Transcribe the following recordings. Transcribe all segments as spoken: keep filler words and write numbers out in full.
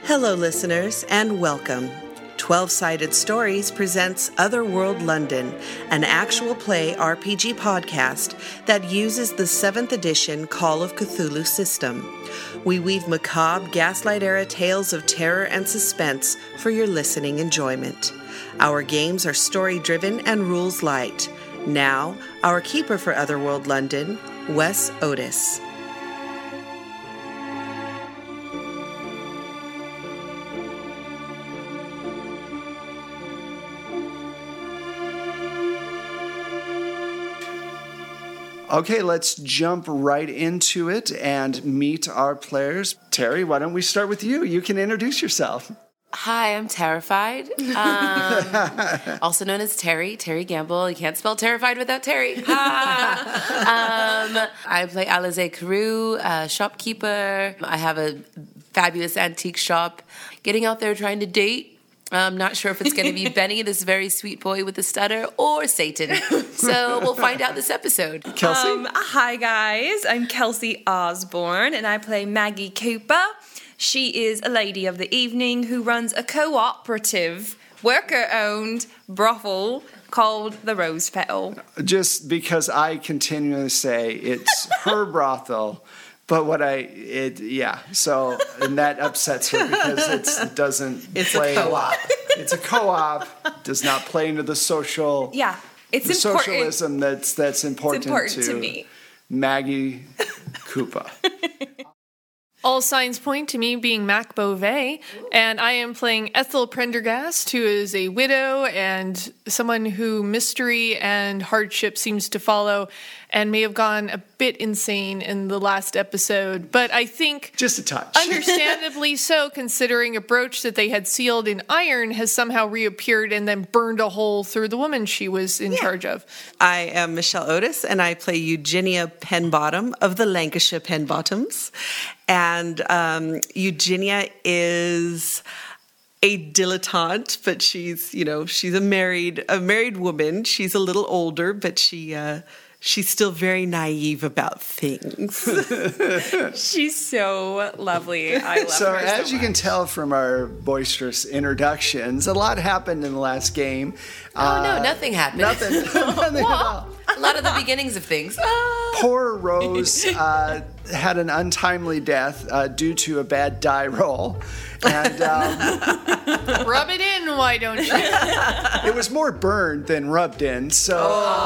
Hello, listeners, and welcome. twelve-Sided Stories presents Otherworld London, an actual play R P G podcast that uses the seventh edition Call of Cthulhu system. We weave macabre, Gaslight-era tales of terror and suspense for your listening enjoyment. Our games are story-driven and rules-light. Now, our keeper for Otherworld London, Wes Otis. Okay, let's jump right into it and meet our players. Terry, why don't we start with you? You can introduce yourself. Hi, I'm Terrified, um, also known as Terry, Terry Gamble. You can't spell Terrified without Terry. um, I play Alize Carew, a shopkeeper. I have a fabulous antique shop. Getting out there trying to date. I'm not sure if it's going to be Benny, this very sweet boy with a stutter, or Satan. So we'll find out this episode. Kelsey? Um, hi, guys. I'm Kelsey Osborne, and I play Maggie Cooper. She is a lady of the evening who runs a cooperative, worker-owned brothel called the Rose Petal. Just because I continually say it's her brothel, but what I, it, yeah, so, and that upsets her because it's, it doesn't It's play. a co-op. It's a co-op, does not play into the social, Yeah, it's the important. socialism that's, that's important, It's important to, to me. Maggie Koopa. All signs point to me being Mac Beauvais, and I am playing Ethel Prendergast, who is a widow and someone who mystery and hardship seems to follow and may have gone a bit insane in the last episode. But I think Just a touch. understandably so, considering a brooch that they had sealed in iron has somehow reappeared and then burned a hole through the woman she was in charge of. I am Michelle Otis, and I play Eugenia Penbottom of the Lancashire Penbottoms. And um, Eugenia is a dilettante, but she's, you know, she's a married a married woman. She's a little older, but she uh, she's still very naive about things. She's so lovely. I love So her as so you can much. tell from our boisterous introductions, a lot happened in the last game. Oh, no, nothing happened. Nothing. nothing at all. A lot of the beginnings of things. Poor Rose uh, had an untimely death uh, due to a bad die roll. And um, Rub it in, why don't you? it was more burned than rubbed in. So,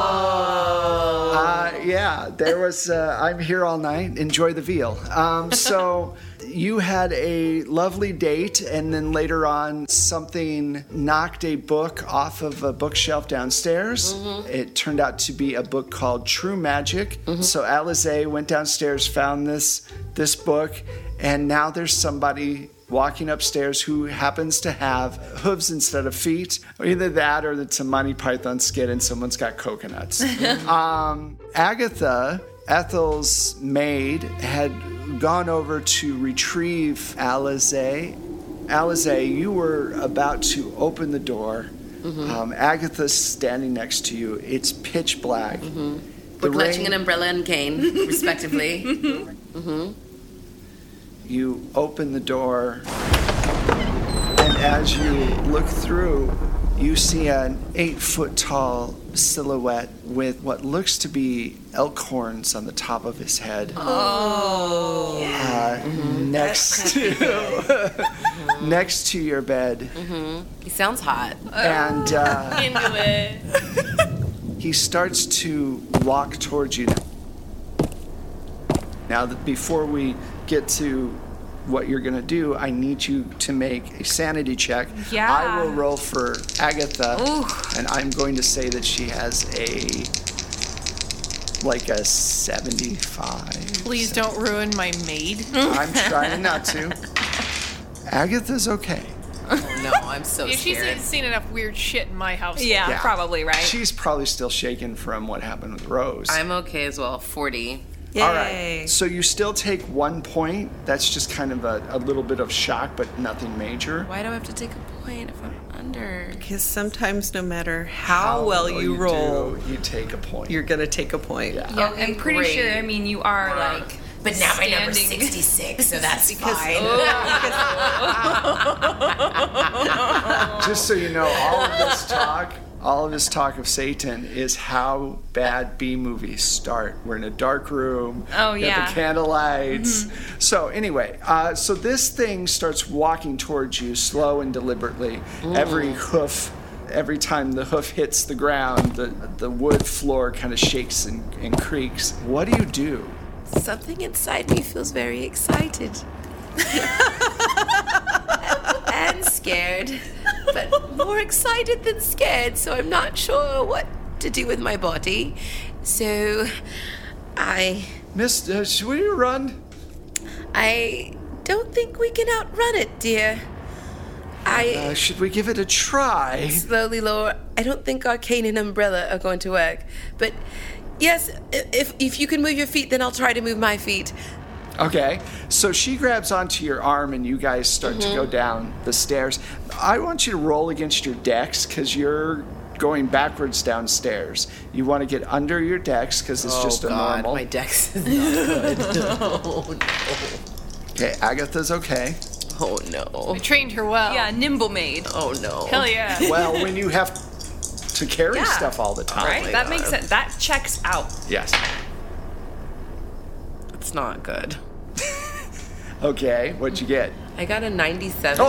uh, yeah, there was, uh, I'm here all night. Enjoy the veal. Um, so you had a lovely date, and then later on, something knocked a book off of a bookshelf downstairs. Mm-hmm. It turned out to be a book called True Magic. Mm-hmm. So Alize went downstairs, found this this book, and now there's somebody walking upstairs who happens to have hooves instead of feet. Either that or it's a Monty Python skit and someone's got coconuts. um, Agatha, Ethel's maid, had gone over to retrieve Alize. Alize, you were about to open the door. Mm-hmm. Um, Agatha's standing next to you. It's pitch black. Mm-hmm. We're clutching an umbrella and cane, respectively. Mm-hmm. You open the door, and as you look through, you see an eight-foot-tall silhouette with what looks to be elk horns on the top of his head. Oh. Uh, mm-hmm. Next to mm-hmm. next to your bed. Mm-hmm. He sounds hot. And uh, Into it. he starts to walk towards you. Now, that before we get to what you're going to do, I need you to make a sanity check. Yeah. I will roll for Agatha, Ooh. and I'm going to say that she has a, like a seventy-five. Please don't ruin my maid. I'm trying not to. Agatha's okay. Oh, no, I'm so Yeah, she's scared. seen enough weird shit in my house. Yeah, Yeah. probably, right? She's probably still shaken from what happened with Rose. I'm okay as well, forty. Yay. All right. So you still take one point. That's just kind of a, a little bit of shock, but nothing major. Why do I have to take a point if I'm under? Because sometimes no matter how, well you, roll, do, you take a point. you're going to take a point. Yeah. Yeah, Okay, I'm pretty great. sure, I mean, you are, like, But now my number's Standing. sixty-six, so that's fine. Just so you know, all of this talk, all of this talk of Satan is how bad B movies start. We're in a dark room. Oh, we have yeah. the candlelights. So anyway, uh, so this thing starts walking towards you, slow and deliberately. Every hoof, every time the hoof hits the ground, the the wood floor kind of shakes and, and creaks. What do you do? Something inside me feels very excited. And scared. But more excited than scared, so I'm not sure what to do with my body. So I Miss, uh, should we run? I don't think we can outrun it, dear. I Uh, should we give it a try? slowly lower. I don't think Arcane and Umbrella are going to work. But yes, i- if if you can move your feet, then I'll try to move my feet. Okay, so she grabs onto your arm and you guys start to go down the stairs. I want you to roll against your dex because you're going backwards downstairs. You want to get under your dex because it's just a normal. my dex is not good. Oh no. Okay, Agatha's okay. Oh no. I trained her well. Yeah, nimble maid. Oh no. Hell yeah. Well, when you have to carry Yeah. stuff all the time. Right? my That God. makes sense. That checks out. Yes. It's not good. Okay, what'd you get? I got a ninety-seven.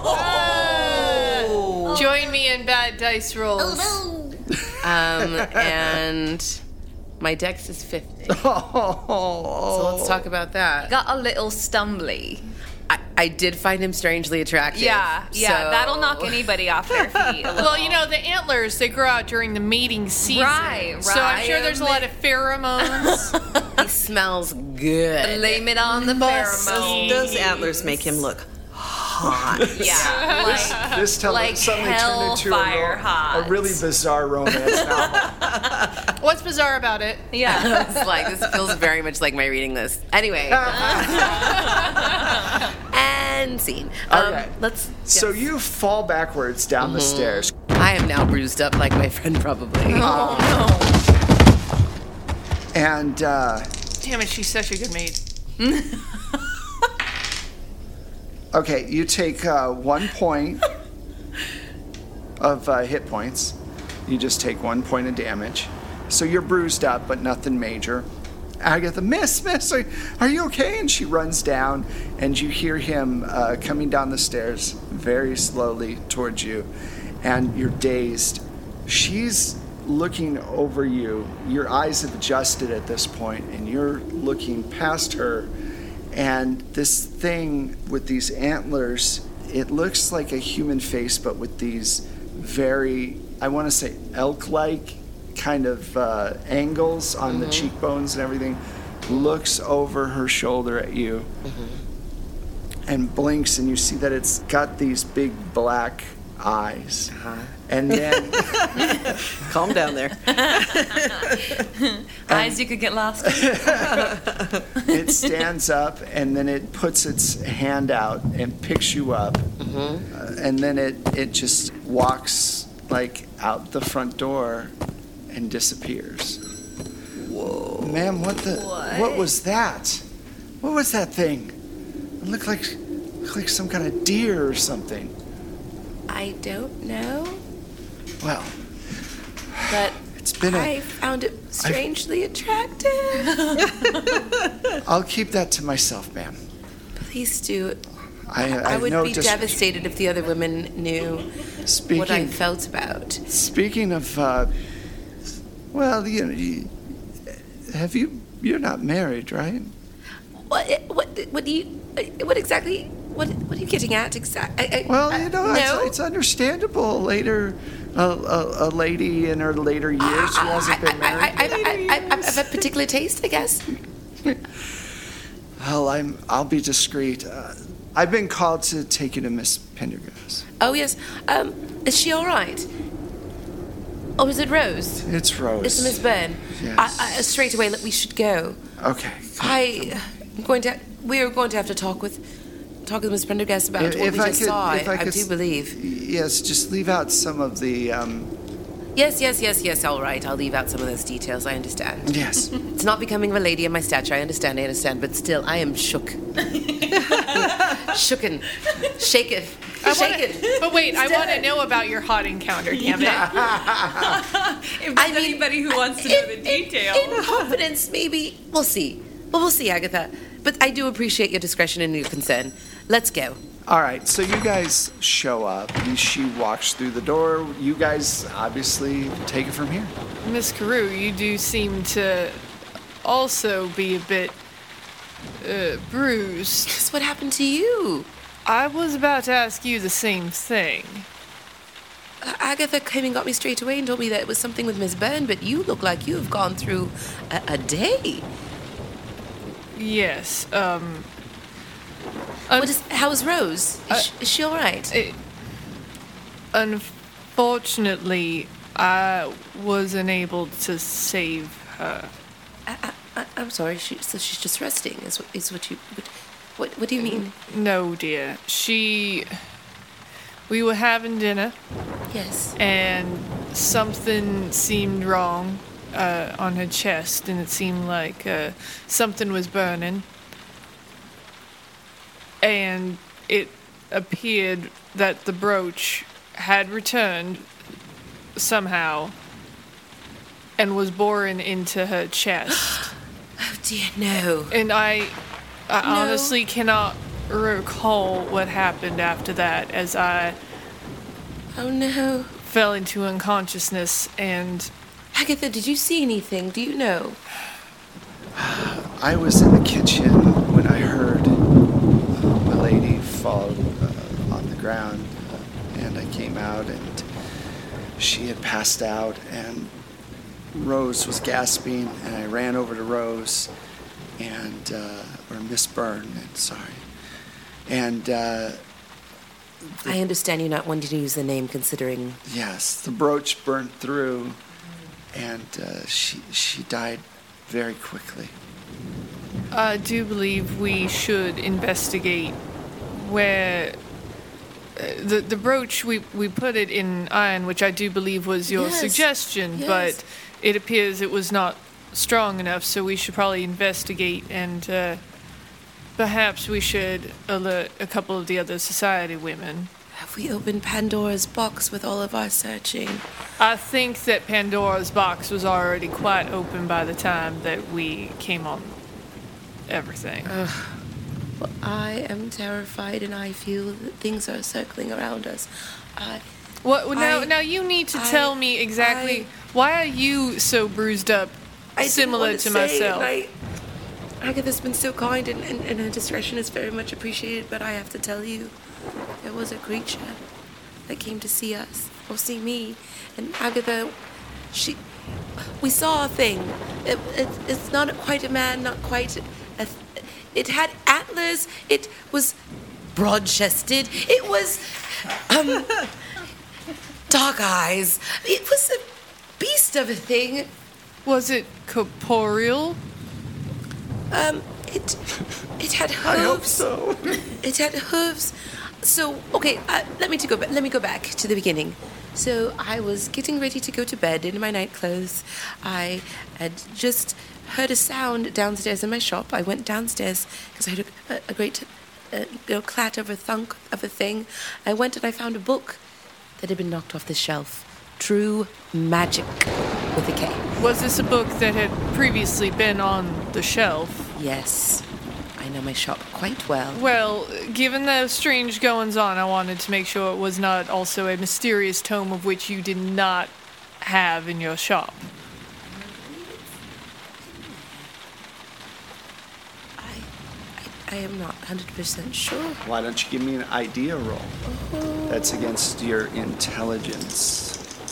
Join me in bad dice rolls. Um, and my dex is fifty. So let's talk about that. Got a little stumbly. I, I did find him strangely attractive. Yeah, yeah. so- That'll knock anybody off their feet. A little. Well, you know, the antlers, they grow out during the mating season. Right, So I'm sure right. there's a lot of pheromones. He smells good. Blame it on the Those, pheromones. those antlers make him look hot. Yeah, like This tell Like suddenly turned into a, hellfire ro- hot. a really bizarre romance novel. What's bizarre about it? yeah. It's like, this feels very much like my reading this. Anyway. And scene. Um, Okay. Let's. So yes. you fall backwards down the stairs. I am now bruised up like my friend probably. And uh, Damn it, she's such a good maid. okay, you take uh, one point of uh, hit points. You just take one point of damage. So you're bruised up, but nothing major. Agatha, miss, miss, are, are you okay? And she runs down, and you hear him uh, coming down the stairs very slowly towards you, and you're dazed. She's looking over you. Your eyes have adjusted at this point, and you're looking past her, and this thing with these antlers, it looks like a human face, but with these very, I want to say, elk-like kind of uh, angles on the cheekbones and everything, looks over her shoulder at you and blinks, and you see that it's got these big black eyes. And then Calm down there. Eyes you could get lost in. it stands up, and then it puts its hand out and picks you up, uh, and then it, it just walks like out the front door and disappears. Whoa. Ma'am, what the what? what was that? What was that thing? It looked like looked like some kind of deer or something. I don't know, Well, but it's been a I found it strangely attractive. I'll keep that to myself, ma'am. Please do. I, I, I have would no be dis- devastated if the other women knew Speaking what I felt about. Speaking of, uh, well, you know, you, have you? You're not married, right? What? What? What do you? What exactly? What? What are you getting at exactly? Well, you know, no. it's, it's understandable. Later, a, a, a lady in her later years who hasn't been I, I, married. I, I, I, I have a particular taste, I guess. Well, I'm. I'll be discreet. Uh, I've been called to take you to Miss Pendergrass. Oh yes. Um, is she all right? Or is it Rose? It's Rose. It's Miss Byrne. Yes. I, I, straight away, look, we should go. Okay. I, I'm going to. We are going to have to talk with, talk with Miss Prendergast about what we I just could, saw. if I, I, could, do believe. Yes, just leave out some of the um, Yes, yes, yes, yes, all right. I'll leave out some of those details. I understand. Yes. It's not becoming of a lady of my stature. I understand, I understand. But still, I am shook. Shooken. Shaken. I Shaken. wanna, but wait, I want to know about your hot encounter, damn it. If there's I mean, anybody who wants to know in- the detail. In confidence, maybe. We'll see. Well, we'll see, Agatha. But I do appreciate your discretion and your concern. Let's go. All right, so you guys show up, and she walks through the door. You guys obviously take it from here. Miss Carew, you do seem to also be a bit uh, bruised. Just what happened to you? I was about to ask you the same thing. Uh, Agatha came and got me straight away and told me that it was something with Miss Byrne, but you look like you've gone through a, a day. Yes, um... un- What is, how is Rose? Is, Uh, she, is she all right? it- unfortunately, I wasn't able to save her. I, I, I'm sorry. She, so she's just resting. Is what, is what you? What, what? What do you mean? No, dear. She... We were having dinner, Yes. and something seemed wrong uh, on her chest, and it seemed like uh, something was burning. And it appeared that the brooch had returned somehow and was boring into her chest. Oh dear, no. And I, I No. honestly cannot recall what happened after that, as I Oh no. fell into unconsciousness and Agatha, did you see anything? Do you know? I was in the kitchen when I heard uh, a lady fall uh, on the ground, uh, and I came out, and she had passed out, and Rose was gasping, and I ran over to Rose, and uh, or Miss Byrne, sorry, and uh, I understand you're not wanting to use the name, considering. yes, the brooch burnt through, and uh, she she died very quickly. I do believe we should investigate where uh, the the brooch we we put it in iron, which I do believe was your Yes, suggestion, yes. but it appears it was not strong enough, so we should probably investigate and uh, perhaps we should alert a couple of the other society women. Have we opened Pandora's box with all of our searching? I think that Pandora's box was already quite open by the time that we came on everything. Well, I am terrified, and I feel that things are circling around us. I. What now? I- now you need to I- tell me exactly I- why are you so bruised up, I didn't similar want to say, myself. and I, Agatha's been so kind, and, and, and her discretion is very much appreciated, but I have to tell you, there was a creature that came to see us, or see me, and Agatha, she, we saw a thing. It, it, it's not quite a man, not quite a, it had antlers, it was broad-chested, it was, um, dark eyes, it was a beast of a thing. Was it corporeal? Um, it it had hooves. I hope so. It had hooves. So okay, uh, let me to go. Ba- let me go back to the beginning. So I was getting ready to go to bed in my night clothes. I had just heard a sound downstairs in my shop. I went downstairs because I heard a, a great, uh, you know, clatter of a thunk of a thing. I went and I found a book that had been knocked off the shelf. True Magic with a K. Was this a book that had previously been on the shelf? Yes, I know my shop quite well. Well, given the strange goings on, I wanted to make sure it was not also a mysterious tome of which you did not have in your shop. I, I, I am not one hundred percent sure. Why don't you give me an idea roll? That's against your intelligence.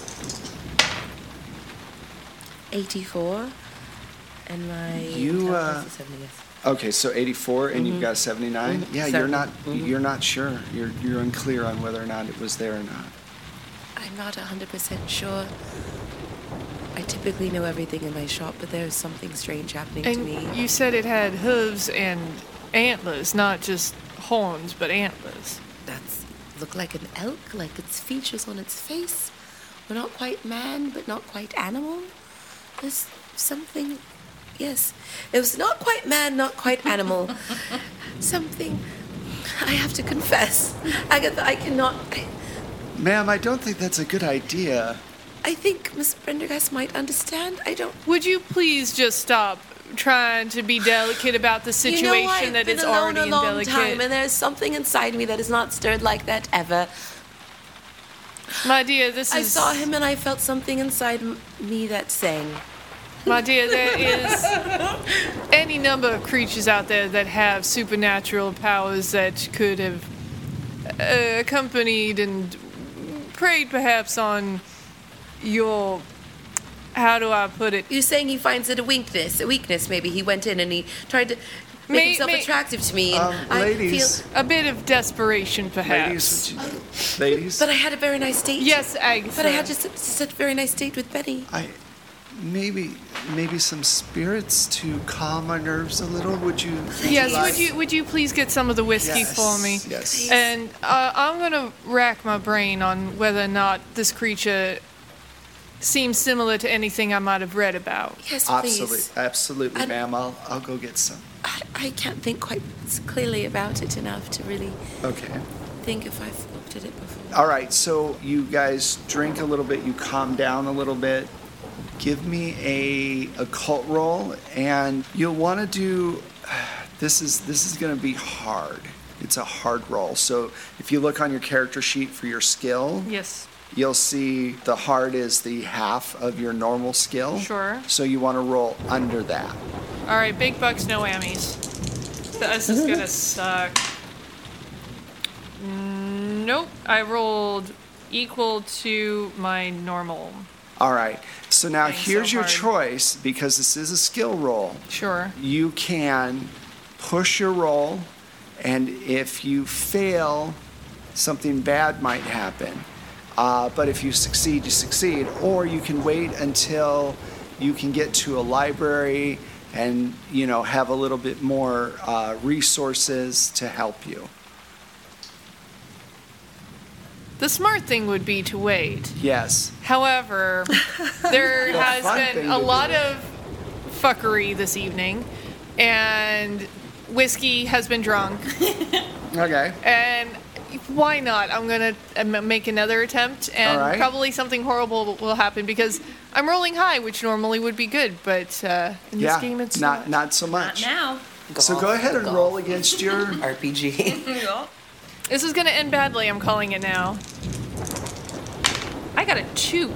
eighty-four, and my You, intelligence uh, is seventy, yes. Okay, so eighty-four, and you've got a seventy-nine. Mhm. Yeah, you're Seven. not Mhm. you're not sure. You're you're unclear on whether or not it was there or not. I'm not one hundred percent sure. I typically know everything in my shop, but there's something strange happening to And me. you said it had hooves and antlers, not just horns, but antlers. That's look like an elk, like its features on its face. we're not quite man, but not quite animal. There's something, yes. It was not quite man, not quite animal. Something, I have to confess. Agatha, I cannot, I, Ma'am, I don't think that's a good idea. I think Miss Prendergast might understand. I don't. Would you please just stop trying to be delicate about the situation you know, I've that been is alone already a long indelicate? time, and there's something inside me that is not stirred like that ever. My dear, this I is... saw him and I felt something inside m- me that sang. My dear, there is any number of creatures out there that have supernatural powers that could have uh, accompanied and preyed perhaps on your... How do I put it? You're saying he finds it a weakness, a weakness maybe. He went in and he tried to make May- himself may- attractive to me. And Um, I ladies. feel, A bit of desperation, Ladies, perhaps. would you, ladies, but I had a very nice date. Yes, Agatha. But I had just such a very nice date with Benny. I maybe maybe some spirits to calm our nerves a little. Would you? would Yes, like- would you would you please get some of the whiskey Yes, for me? yes. And uh, I'm gonna rack my brain on whether or not this creature seems similar to anything I might have read about. Yes, Absolutely, please. absolutely, And- ma'am. I'll I'll go get some. I, I can't think quite clearly about it enough to really Okay. think if I've looked at it before. All right. So you guys drink a little bit. You calm down a little bit. Give me a occult roll, and you'll want to do. This is this is going to be hard. It's a hard roll. So if you look on your character sheet for your skill, Yes. you'll see the hard is the half of your normal skill. Sure. So you want to roll under that. All right, big bucks, no whammies. This is gonna suck. Nope, I rolled equal to my normal. All right. So now Dang, so here's your hard. choice, because this is a skill roll. Sure. You can push your roll, and if you fail, something bad might happen. Uh, but if you succeed, you succeed. Or you can wait until you can get to a library and, you know, have a little bit more uh, resources to help you. The smart thing would be to wait. Yes. However, there The has fun been thing a to lot do. of fuckery this evening, and whiskey has been drunk. Okay. And why not? I'm gonna um, make another attempt, and All right. probably something horrible will happen because I'm rolling high, which normally would be good, but uh, in this Yeah. game it's not not. not so Not much. now. So go ahead and roll against your. R P G. This is gonna end badly. I'm calling it now. I got a two.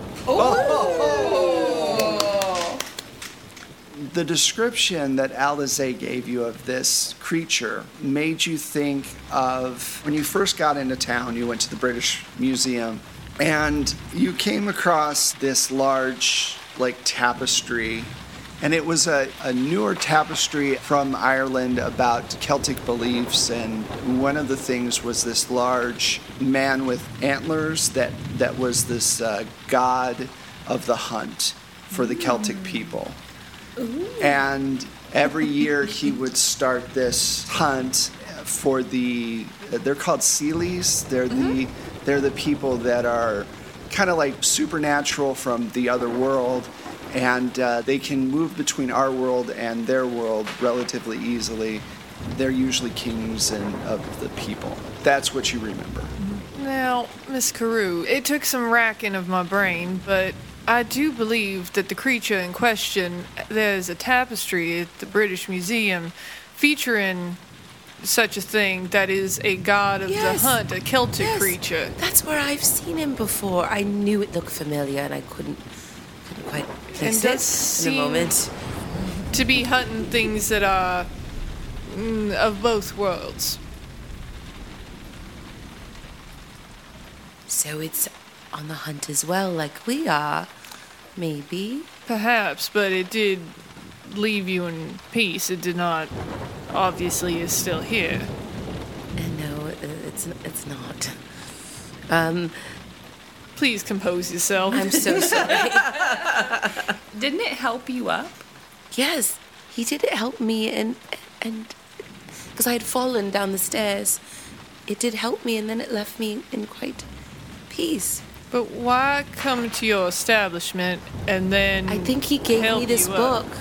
The description that Alize gave you of this creature made you think of when you first got into town, you went to the British Museum, and you came across this large, like, tapestry. And it was a, a newer tapestry from Ireland about Celtic beliefs. And one of the things was this large man with antlers that, that was this uh, god of the hunt for the Celtic people. And every year he would start this hunt for the, they're called Sealies. They're the, they're the people that are kind of like supernatural from the other world. And uh, they can move between our world and their world relatively easily. They're usually kings and of the people. That's what you remember. Now, Miss Carew, it took some racking of my brain, but I do believe that the creature in question, there's a tapestry at the British Museum featuring such a thing that is a god of Yes. the hunt, a Celtic Yes. creature. That's where I've seen him before. I knew it looked familiar, and I couldn't, couldn't quite place does it in seem- a moment. To be hunting things that are mm, of both worlds. So it's on the hunt as well, like we are, maybe. Perhaps, but it did leave you in peace. It did not, obviously, is still here. And no, uh, it's it's not. Um, Please compose yourself. I'm so sorry. Didn't it help you up? Yes, he did help me, and and because I had fallen down the stairs, it did help me, and then it left me in quite peace. But why come to your establishment and then I think he gave help me this you book. up?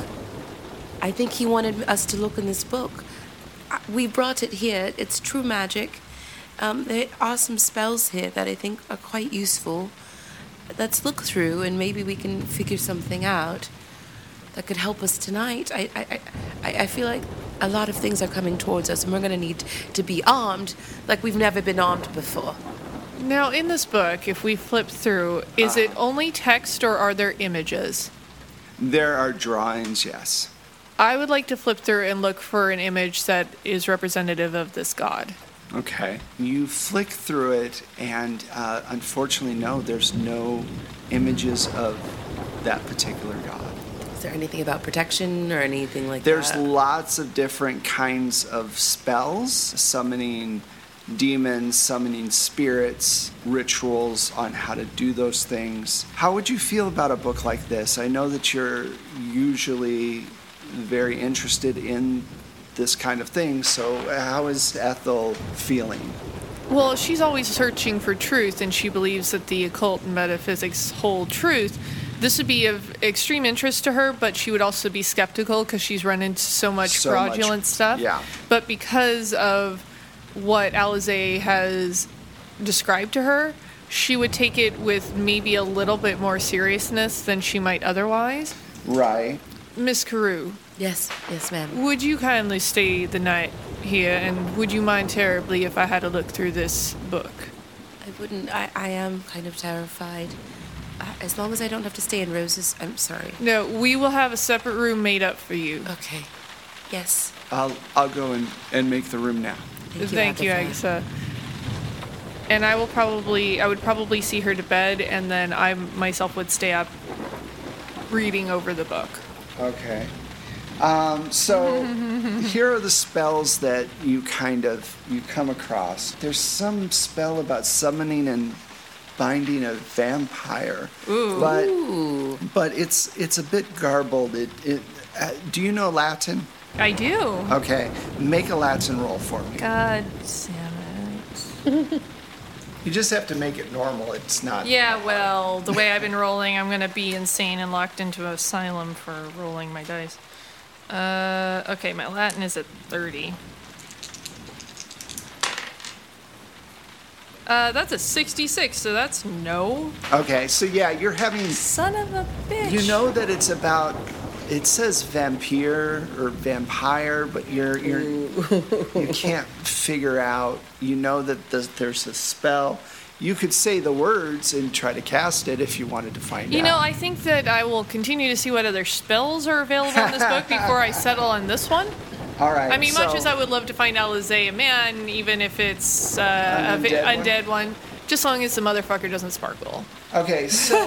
I think he wanted us to look in this book. I- We brought it here. It's true magic. Um, there are some spells here that I think are quite useful. Let's look through and maybe we can figure something out that could help us tonight. I, I, I, I feel like a lot of things are coming towards us and we're going to need to be armed like we've never been armed before. Now, in this book, if we flip through, is it only text or are there images? There are drawings, yes. I would like to flip through and look for an image that is representative of this god. Okay. You flick through it, and uh, unfortunately, no, there's no images of that particular god. Is there anything about protection or anything like There's that? lots of different kinds of spells, summoning demons, summoning spirits, rituals on how to do those things. How would you feel about a book like this? I know that you're usually very interested in this kind of thing, so how is Ethel feeling? Well, she's always searching for truth, and she believes that the occult and metaphysics hold truth. This would be of extreme interest to her, but she would also be skeptical because she's run into so much So fraudulent much, stuff. yeah. But because of what Alize has described to her, she would take it with maybe a little bit more seriousness than she might otherwise. Right. Miss Carew, Yes, yes, ma'am. would you kindly stay the night here, and would you mind terribly if I had to look through this book? I wouldn't. I, I am kind of terrified. Uh, as long as I don't have to stay in Rose's. I'm sorry. No, we will have a separate room made up for you. Okay. Yes. I'll I'll go and, and make the room now. Thank you, Thank you, Agatha. Agatha. And I will probably, I would probably see her to bed, and then I myself would stay up reading over the book. Okay. Um, so here are the spells that you kind of you come across. There's some spell about summoning and binding a vampire. Ooh. But Ooh. but it's it's a bit garbled. It, it uh, do you know Latin? I do. Okay, make a Latin roll for me. God damn it. You just have to make it normal. It's not. Yeah, well, the way I've been rolling, I'm going to be insane and locked into an asylum for rolling my dice. Uh, okay, my Latin is at thirty. Uh, that's a sixty-six, so that's no. Okay, so yeah, you're having. Son of a bitch. You know that it's about. It says vampire or vampire, but you're you're you can't figure out. You know that the, there's a spell. You could say the words and try to cast it if you wanted to find You out. know, I think that I will continue to see what other spells are available in this book before I settle on this one. All right. I mean, much so- as I would love to find Alize a man, even if it's uh, An a undead one? undead one, just as long as the motherfucker doesn't sparkle. Okay, so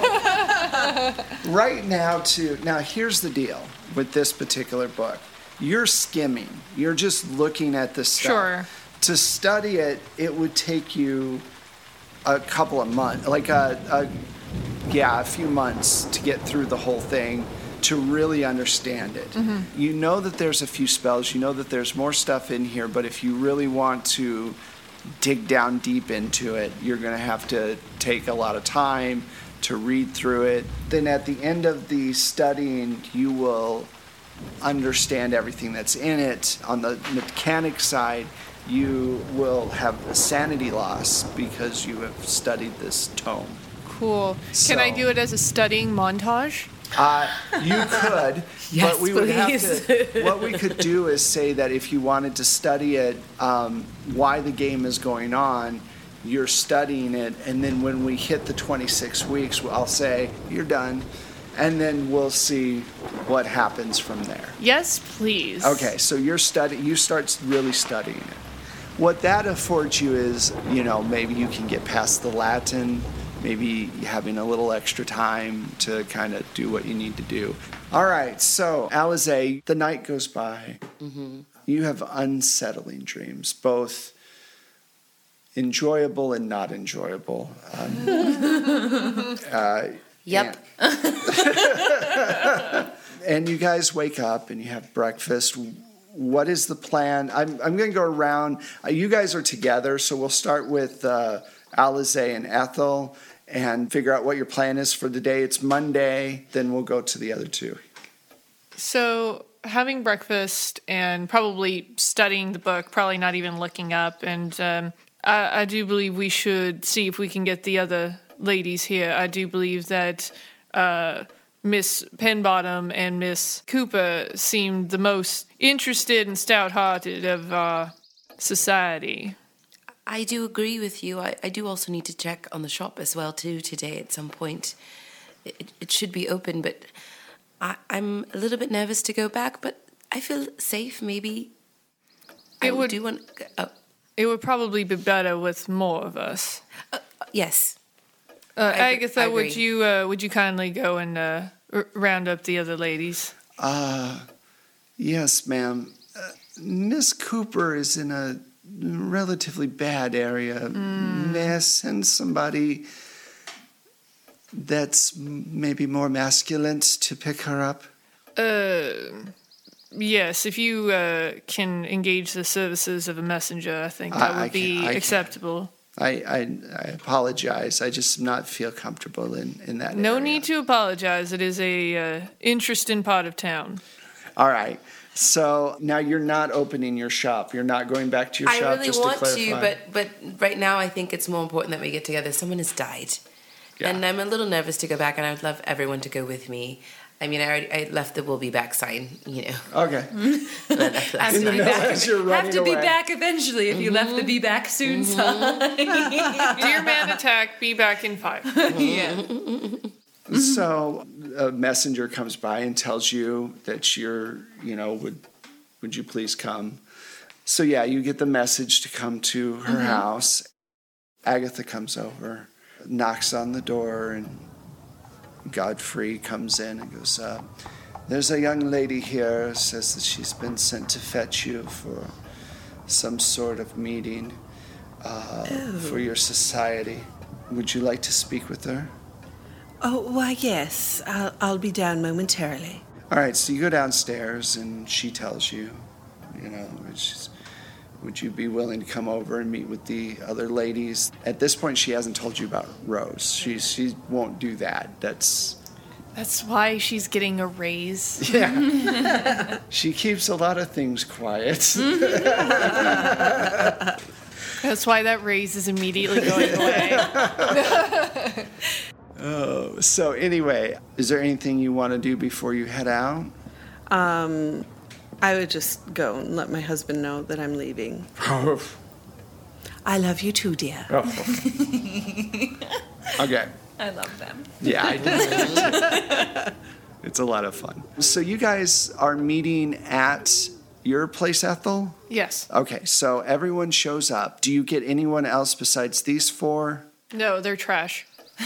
right now, to now here's the deal with this particular book. You're skimming. You're just looking at the stuff. Sure. To study it, it would take you a couple of months, like a, a yeah, a few months to get through the whole thing to really understand it. Mm-hmm. You know that there's a few spells. You know that there's more stuff in here, but if you really want to dig down deep into it, you're going to have to take a lot of time to read through it. Then at the end of the studying, you will understand everything that's in it. On the mechanic side, you will have a sanity loss because you have studied this tome. Cool. Can I So- do it as a studying montage? Uh, you could, Yes, but we would please. have to. What we could do is say that if you wanted to study it, um, why the game is going on, you're studying it, and then when we hit the twenty-six weeks, I'll say you're done, and then we'll see what happens from there. Yes, please. Okay, so you're study. You start really studying it. What that affords you is, you know, maybe you can get past the Latin. Maybe having a little extra time to kind of do what you need to do. All right, so Alize, the night goes by. Mm-hmm. You have unsettling dreams, both enjoyable and not enjoyable. Um, uh, Yep. And, and you guys wake up and you have breakfast. What is the plan? I'm, I'm going to go around. Uh, you guys are together, so we'll start with uh, Alize and Ethel. and figure out what your plan is for the day. It's Monday, then we'll go to the other two. So, having breakfast and probably studying the book, probably not even looking up, and um, I, I do believe we should see if we can get the other ladies here. I do believe that uh, Miss Penbottom and Miss Cooper seemed the most interested and stout-hearted of our society. I do agree with you. I, I do also need to check on the shop as well, too, today at some point. It, it should be open, but I, I'm a little bit nervous to go back, but I feel safe, maybe. I It would- do want... Uh, It would probably be better with more of us. uh, yes. Uh, I agree- Agatha, I would agree. you uh, would you kindly go and uh, r- round up the other ladies? Uh, yes, ma'am. Uh, Miss Cooper is in a relatively bad area. May I send somebody that's m- maybe more masculine to pick her up? Uh, yes. If you uh, can engage the services of a messenger, I think that I- would I be can- I can- acceptable. I, I, I apologize. I just not feel comfortable in, in that No area. need to apologize. It is a uh, interesting part of town. All right. So now you're not opening your shop. You're not going back to your I shop, really just want to to, clarify. but but right now I think it's more important that we get together. Someone has died. Yeah. And I'm a little nervous to go back, and I would love everyone to go with me. I mean, I already I left the "we'll be back" sign, you know. Okay. That's- that's In the not- middle as you're Have running to be away. back eventually if you left the be back soon sign. Dear man, attack. Be back in five. Yeah. So a messenger comes by and tells you that you're, you know, would would you please come? So yeah, you get the message to come to her house. Agatha comes over, knocks on the door, and Godfrey comes in and goes, uh, there's a young lady here, says that she's been sent to fetch you for some sort of meeting uh, for your society. Would you like to speak with her? Oh, why, yes. I'll, I'll be down momentarily. All right, so you go downstairs and she tells you, you know, which is, would you be willing to come over and meet with the other ladies? At this point, she hasn't told you about Rose. She she won't do that. That's That's why she's getting a raise. yeah. She keeps a lot of things quiet. That's why that raise is immediately going away. Oh, so anyway, is there anything you want to do before you head out? Um, I would just go and let my husband know that I'm leaving. I love you too, dear. Okay. I love them. Yeah, I do. It's a lot of fun. So you guys are meeting at your place, Ethel? Yes. Okay, so everyone shows up. Do you get anyone else besides these four? No, they're trash.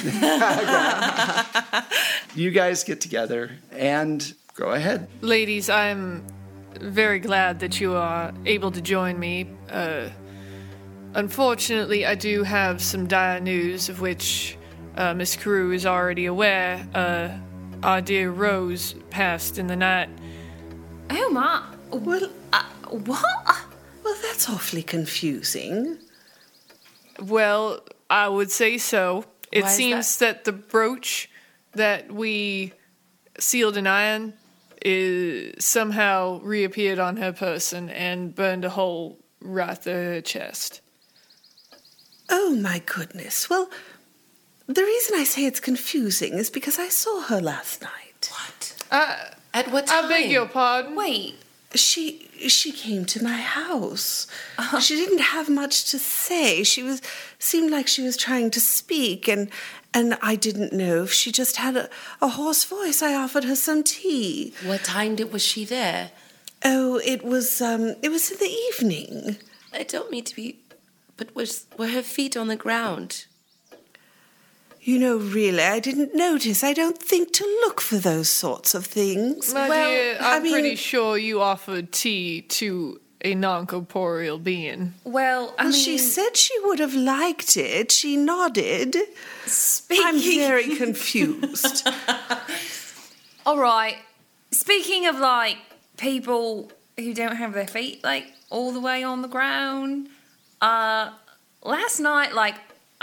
You guys get together and go ahead. Ladies, I'm very glad that you are able to join me. Uh, unfortunately, I do have some dire news of which uh, Miss Carew is already aware. Uh, our dear Rose passed in the night. Oh my. Well, Uh, what? well, that's awfully confusing. Well, I would say so. It Why is seems that? the brooch that we sealed in iron is somehow reappeared on her person and burned a hole right through her chest. Oh, my goodness. Well, the reason I say it's confusing is because I saw her last night. What? Uh, At what time? I beg your pardon. Wait. She she came to my house. She didn't have much to say. She was seemed like she was trying to speak, and and I didn't know if she just had a, a hoarse voice. I offered her some tea. What time did, was she there? Oh, it was um it was in the evening. I don't mean to be, but was were her feet on the ground? You know, really, I didn't notice. I don't think to look for those sorts of things. My well, dear, I I'm mean, pretty sure you offered tea to a non-corporeal being. Well, I well, mean, she said she would have liked it. She nodded. speaking. I'm very confused. All right. Speaking of like people who don't have their feet like all the way on the ground, uh, last night, like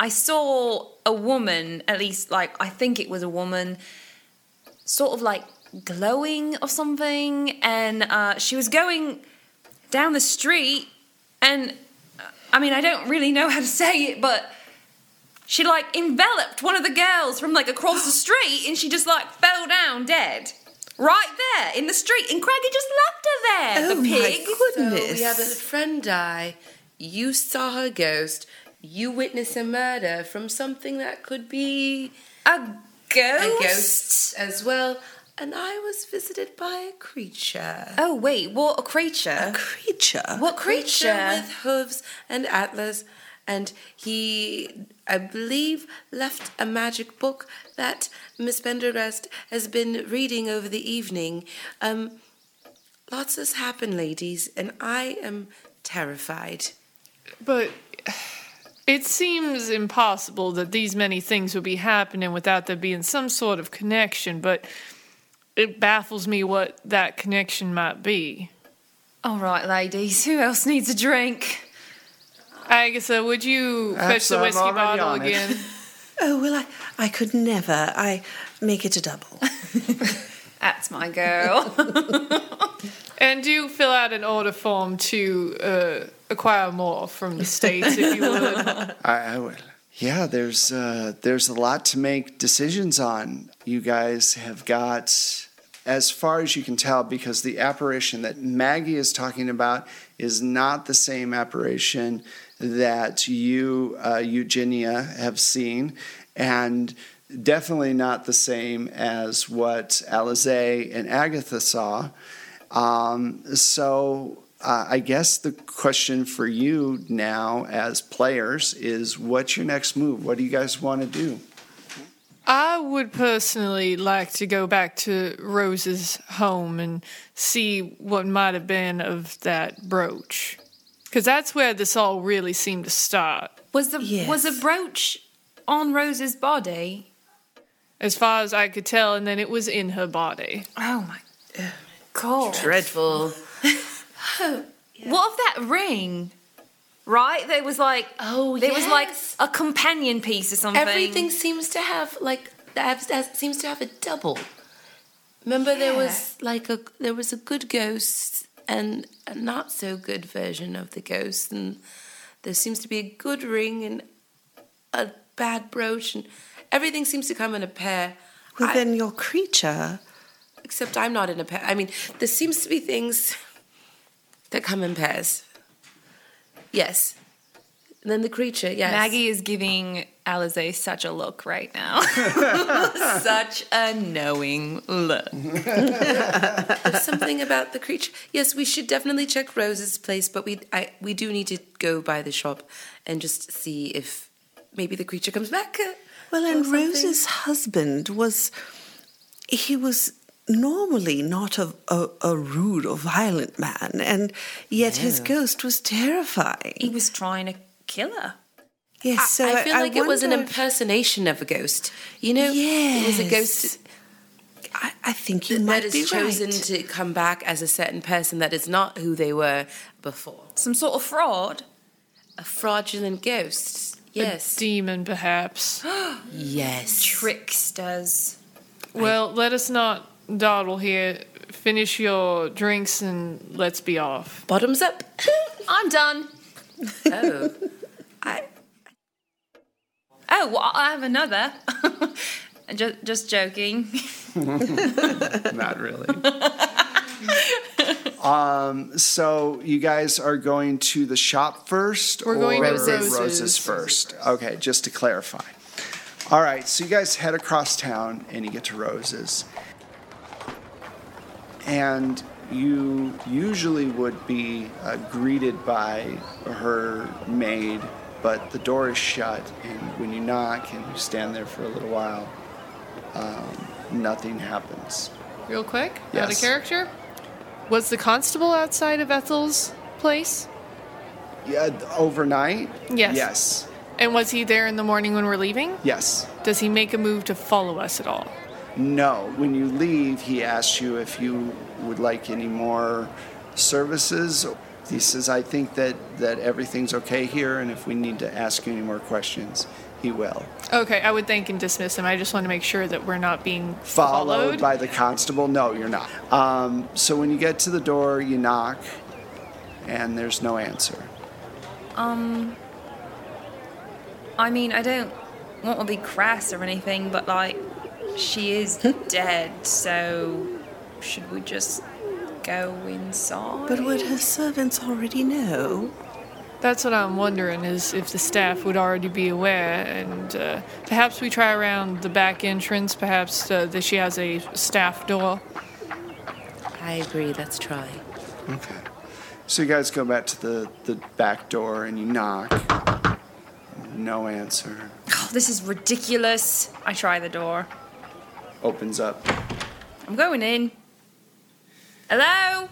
I saw a woman, at least, like, I think it was a woman, sort of like glowing or something, and uh, she was going down the street, and I mean, I don't really know how to say it, but she like enveloped one of the girls from like across the street, and she just like fell down dead right there in the street, and Craigie just left her there. Oh the pig. my goodness! So we have a friend die. You saw her ghost. You witnessed a murder from something that could be A ghost? a ghost as well. And I was visited by a creature. Oh wait, what a creature? A creature. What creature creature? with hooves and atlas, and he, I believe, left a magic book that Miss Pendergast has been reading over the evening. Um, lots has happened, ladies, and I am terrified. But it seems impossible that these many things would be happening without there being some sort of connection, but it baffles me what that connection might be. All right, ladies, who else needs a drink? Agatha, would you fetch the I'm whiskey already bottle on it. again? Oh, well, I, I could never. I make it a double. That's my girl. And do fill out an order form to uh, acquire more from the States, if you would. I, I will. Yeah, there's uh, there's a lot to make decisions on. You guys have got, as far as you can tell, because the apparition that Maggie is talking about is not the same apparition that you, uh, Eugenia, have seen, and definitely not the same as what Alize and Agatha saw. Um, so uh, I guess the question for you now as players is, what's your next move? What do you guys want to do? I would personally like to go back to Rose's home and see what might have been of that brooch. Because that's where this all really seemed to start. Was the Yes. was a brooch on Rose's body? As far as I could tell, and then it was in her body. Oh my god! Dreadful. What of that ring? Right, there was like Oh, there was like yes. a companion piece or something. Everything seems to have like that has- seems to have a double. Remember, there was like a there was a good ghost and a not so good version of the ghost, and there seems to be a good ring and a bad brooch, and everything seems to come in a pair. Well, I- then your creature. Except I'm not in a pair. I mean, there seems to be things that come in pairs. Yes. And then the creature, yes. Maggie is giving Alize such a look right now. Such a knowing look. There's something about the creature. Yes, we should definitely check Rose's place, but we I we do need to go by the shop and just see if maybe the creature comes back. uh, Well, or and something. Rose's husband was. He was normally not a, a, a rude or violent man, and yet his ghost was terrifying. He was trying to kill her. Yes, so I feel like it was an wonder if- impersonation of a ghost. You know, it was a Yes. ghost I, I think you that might is be chosen right. to come back as a certain person that is not who they were before. Some sort of fraud. A fraudulent ghost. Yes. A demon, perhaps. Yes. Tricksters. Well, let us not dawdle here. Finish your drinks and let's be off. Bottoms up. I'm done. Oh. I Oh, well, I have another. just, just joking. Not really. um, so you guys are going to the shop first, We're or going to Rose's. Rose's first? Okay, just to clarify. All right, so you guys head across town and you get to Rose's, and you usually would be uh, greeted by her maid, but the door is shut, and when you knock and you stand there for a little while, um, nothing happens. Real quick, out of Yes. character. Was the constable outside of Ethel's place? Yeah, overnight? Yes. Yes. And was he there in the morning when we're leaving? Yes. Does he make a move to follow us at all? No. When you leave, he asks you if you would like any more services. He says, I think that, that everything's okay here, and if we need to ask you any more questions, he will. Okay, I would thank and dismiss him. I just want to make sure that we're not being Followed, followed. by the constable? No, you're not. Um, so when you get to the door, you knock, and there's no answer. Um, I mean, I don't want to be crass or anything, but like, she is dead, so should we just go inside? But would her servants already know? That's what I'm wondering, is if the staff would already be aware, and uh, perhaps we try around the back entrance, perhaps uh, that she has a staff door. I agree. Let's try. Okay. So you guys go back to the, the back door and you knock. No answer. Oh, this is ridiculous. I try the door. Opens up. I'm going in. Hello?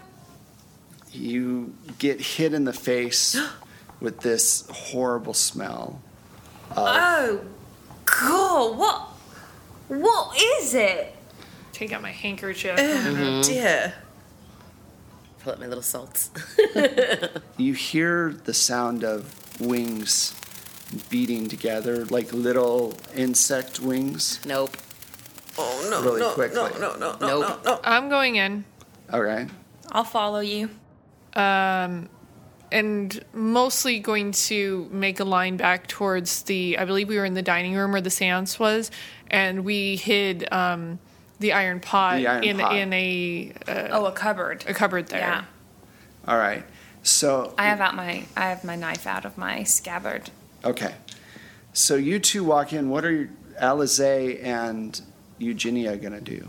You get hit in the face with this horrible smell. Oh, God, what? What is it? Take out my handkerchief. Oh, dear. Pull up my little salts. You hear the sound of wings beating together, like little insect wings. Nope. Oh, no, Really no, quickly. no, no, no, no, Nope. no, no. I'm going in. Okay. I'll follow you. Um, and mostly going to make a line back towards the, I believe we were in the dining room where the seance was, and we hid um, the iron pot The iron in pot. in a uh, Oh, a cupboard. a cupboard there. Yeah. All right. So I have out my I have my knife out of my scabbard. okay. So you two walk in. What are Alize and Eugenia gonna do?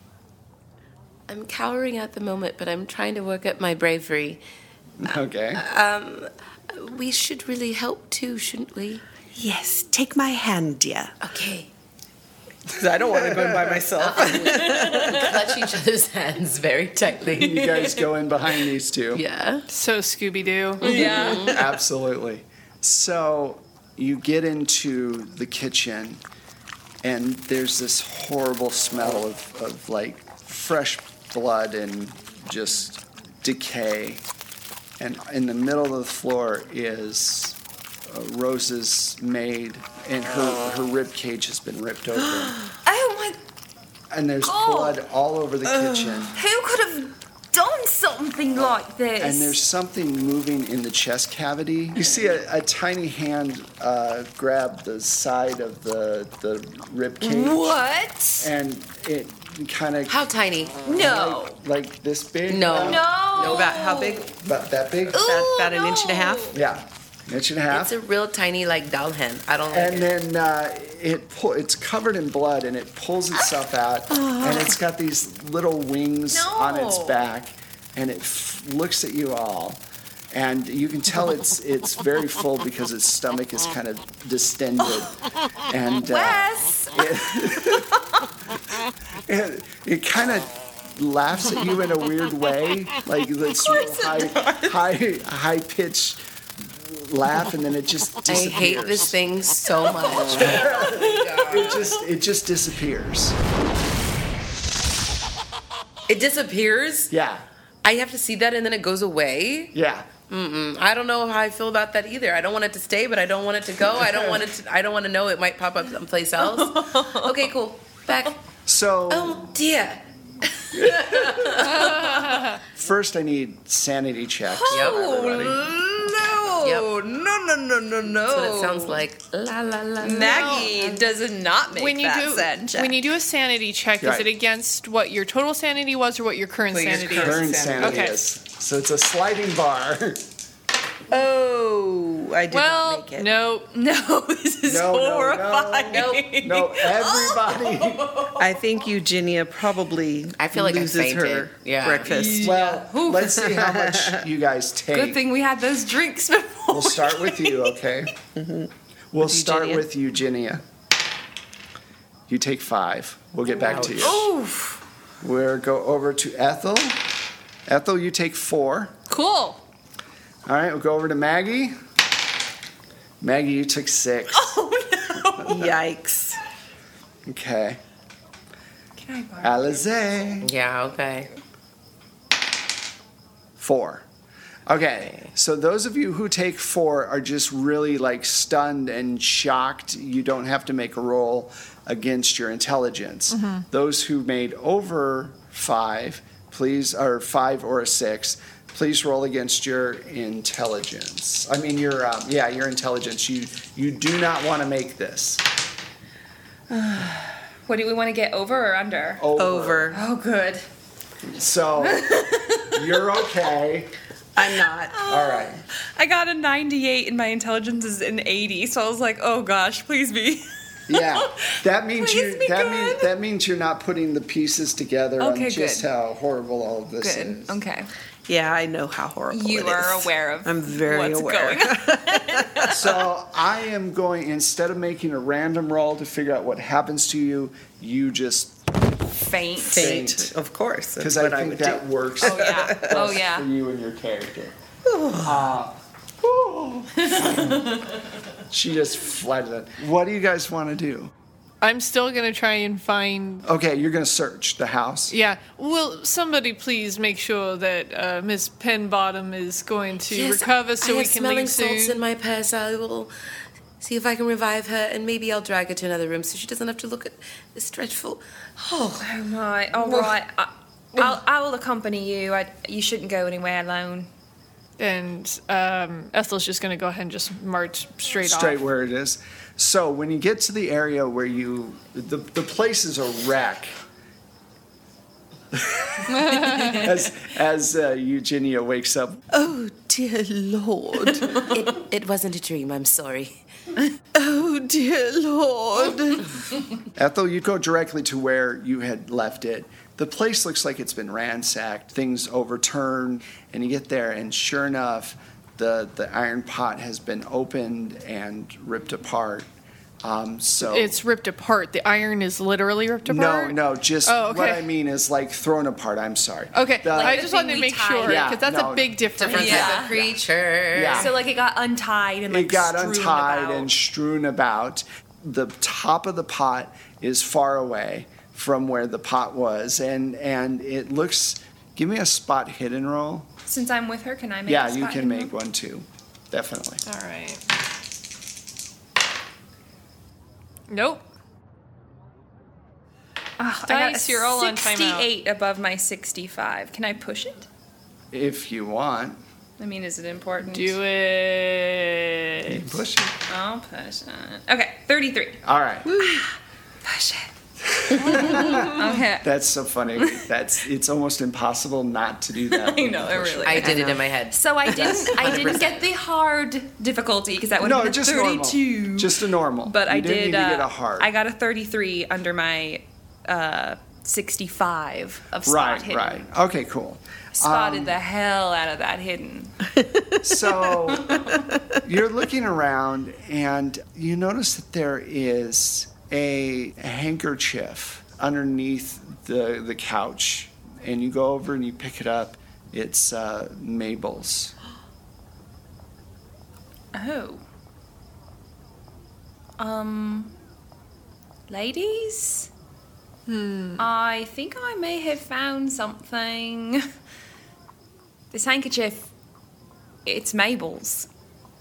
I'm cowering at the moment, but I'm trying to work up my bravery. Okay. Um, we should really help too, shouldn't we? Yes, take my hand, dear. Okay. Because I don't want to go in by myself. Clutch each other's hands very tightly. You guys go in behind these two. Yeah. So Scooby Doo. Yeah. Absolutely. So you get into the kitchen, and there's this horrible smell of, of like fresh blood and just decay. And in the middle of the floor is uh, Rose's maid, and her, her rib cage has been ripped open. Oh my! And there's God. blood all over the kitchen. Who could have done something like this? And there's something moving in the chest cavity. You see a, a tiny hand uh, grab the side of the the rib cage, What? and it kind of How tiny? No. like, like this big. No. about- No. About how big? About that big. About, about an inch and a no. half? Yeah, an inch and a half. It's a real tiny, like, doll hand. I don't like and it. then uh, it pull, it's covered in blood, and it pulls itself out, and it's got these little wings No. on its back, and it f- looks at you all, and you can tell it's it's very full because its stomach is kind of distended, and uh, Wes. it, it kind of laughs at you in a weird way, like this real high high high pitched laugh, and then it just I disappears. hate this thing so much. It just it just disappears. It disappears? Yeah, I have to see that and then it goes away? yeah. Mm-mm. I don't know how I feel about that either. I don't want it to stay, but I don't want it to go. I don't want it to, I don't want to know it might pop up someplace else. Okay, cool. Back. So Oh, dear. first, I need sanity checks. Yep. No, Yep. no, no, no, no, no. That's what it sounds like. La la la. la. Maggie does not make When you that do sound check. when you do a sanity check, Right. is it against what your total sanity was or what your current What your sanity current is? Current sanity Okay. is. So it's a sliding bar. Oh, I did Well, not make it. no. No, this is No, no, no. horrifying. No, everybody. I think Eugenia probably I feel like I loses her fainted. Yeah. breakfast. Well, let's see how much you guys take. Good thing we had those drinks before. We'll start with you, okay? We'll start Eugenia? with Eugenia. You take five. We'll get back to you. Oof. We'll go over to Ethel. Ethel, you take four. Cool. All right, we'll go over to Maggie. Maggie, you took six. Yikes. Okay. Can I borrow? Alize, Yeah, okay. four. Okay, so those of you who take four are just really like stunned and shocked. You don't have to make a roll against your intelligence. Mm-hmm. Those who made over five, please, or five or a six, please roll against your intelligence. I mean, your um, yeah, your intelligence. You you do not want to make this. What do we want to get, over or under? Over. Over. Oh, good. So you're okay. I'm not. All right. I got a ninety-eight and my intelligence is an eighty, so I was like, oh gosh, please be. Yeah, that means Please you. be That good. means that means you're not putting the pieces together Okay, on just good. how horrible all of this Good. is. Okay. Yeah, I know how horrible You it are is. aware of I'm very what's aware. going on. So I am going, instead of making a random roll to figure out what happens to you, you just Faint. Faint, Faint. of course. because That's I what I think would that do. works. Oh yeah. Oh best yeah. for you and your character. Uh, whew. She just flooded it. What do you guys want to do? I'm still gonna try and find. Okay, you're going to search the house. Yeah, will somebody please make sure that uh, Miss Penbottom is going to Yes, recover so I we have can smelling leave salts soon? in my purse. I will see if I can revive her, and maybe I'll drag her to another room so she doesn't have to look at this dreadful. Oh, Oh my. All right. I, I'll, I will accompany you. I, you shouldn't go anywhere alone. And um, Ethel's just gonna go ahead and just march straight, Straight off. where it is. So when you get to the area where you, the, the place is a wreck. as as uh, Eugenia wakes up. Oh, dear Lord. it, it wasn't a dream. I'm sorry. Oh, dear Lord. Ethel, you go directly to where you had left it. The place looks like it's been ransacked, things overturned, and you get there, and sure enough, the, the iron pot has been opened and ripped apart. Um, so It's ripped apart. The iron is literally ripped no, apart. no, just Oh, okay. what I mean is like thrown apart. I'm sorry. Okay, The- I the just thing wanted to we make tied. sure because Yeah, that's no, a big difference. Different Yeah. type of creature. Yeah. So like it got untied and like it got strewn untied about. and strewn about. The top of the pot is far away from where the pot was, and and it looks. Give me a spot hidden roll. Since I'm with her, can I make? Yeah, a you spot can hidden make roll? one too, definitely. All right. Nope. Ah, I got Dice, you're all on timeout. sixty-eight above my sixty-five. Can I push it? If you want, I mean, is it important? Do you it. can push it. I'll push it. Okay, thirty-three. All right, Push it. Okay. that's so funny. That's it's almost impossible not to do that. I know, it really I is. did it in my head. So I didn't. I didn't get the hard difficulty because that would have No, been just thirty-two. normal. Just a normal. But you I didn't did. need to uh, get a hard. I got a thirty-three under my uh, sixty-five of spot right, hidden. right. Okay, cool. Spotted Um, the hell out of that hidden. So you're looking around and you notice that there is a handkerchief underneath the the couch, and you go over and you pick it up. It's uh, Mabel's. Oh. Um. Ladies? Hmm. I think I may have found something. This handkerchief, it's Mabel's.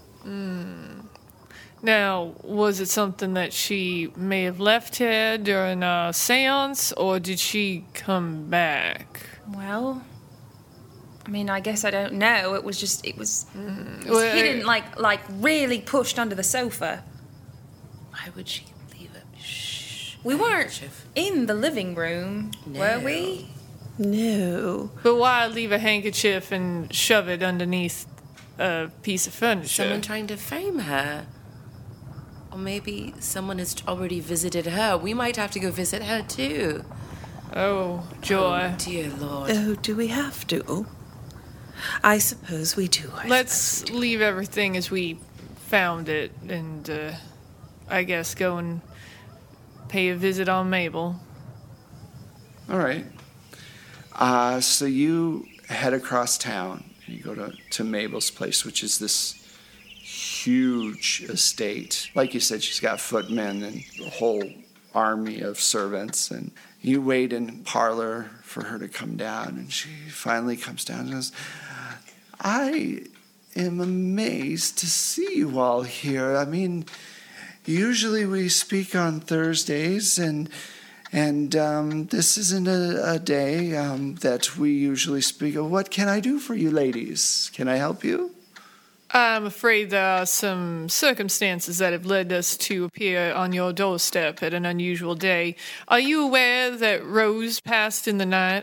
Now, was it something that she may have left here during a seance, or did she come back? Well, I mean, I guess I don't know. It was just, it was, it was Well, hidden, like, like really pushed under the sofa. Why would she leave it? Shh. We a weren't handkerchief. in the living room, were No. we? No. But why leave a handkerchief and shove it underneath a piece of furniture? Someone trying to frame her. Or maybe someone has already visited her. We might have to go visit her too. Oh, joy. Oh, dear Lord. Oh, do we have to? I suppose we do. I Let's leave everything as we found it and, uh, I guess, go and pay a visit on Mabel. All right. Uh, so you head across town and you go to, to Mabel's place, which is this huge estate. Like you said, she's got footmen and a whole army of servants. And you wait in parlor for her to come down, and she finally comes down and goes, I am amazed to see you all here. I mean, usually we speak on Thursdays, and and um, this isn't a, a day um, that we usually speak of. What can I do for you ladies? Can I help you? I'm afraid there are some circumstances that have led us to appear on your doorstep at an unusual day. Are you aware that Rose passed in the night?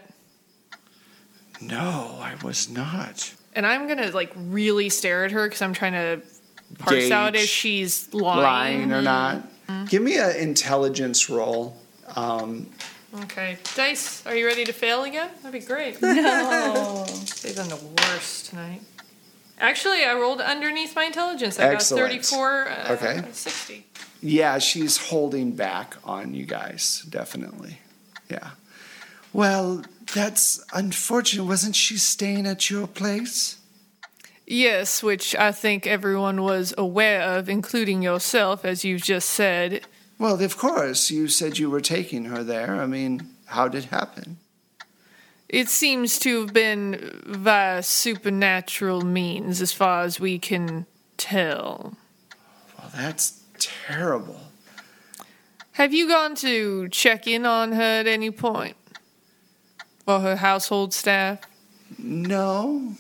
No, I was not. And I'm going to, like, really stare at her because I'm trying to parse Gauge out if she's lying. Lying or not. Mm-hmm. Give me an intelligence roll. Um, okay. Dice, are you ready to fail again? That'd be great. No. They've done the worst tonight. Actually, I rolled underneath my intelligence. I Excellent. got thirty-four, uh, Okay. sixty. yeah, she's holding back on you guys, definitely. Yeah. Well, that's unfortunate. Wasn't she staying at your place? Yes, which I think everyone was aware of, including yourself, as you've just said. Well, of course. You said you were taking her there. I mean, how did it happen? It seems to have been via supernatural means, as far as we can tell. Well, that's terrible. Have you gone to check in on her at any point? Or her household staff? No.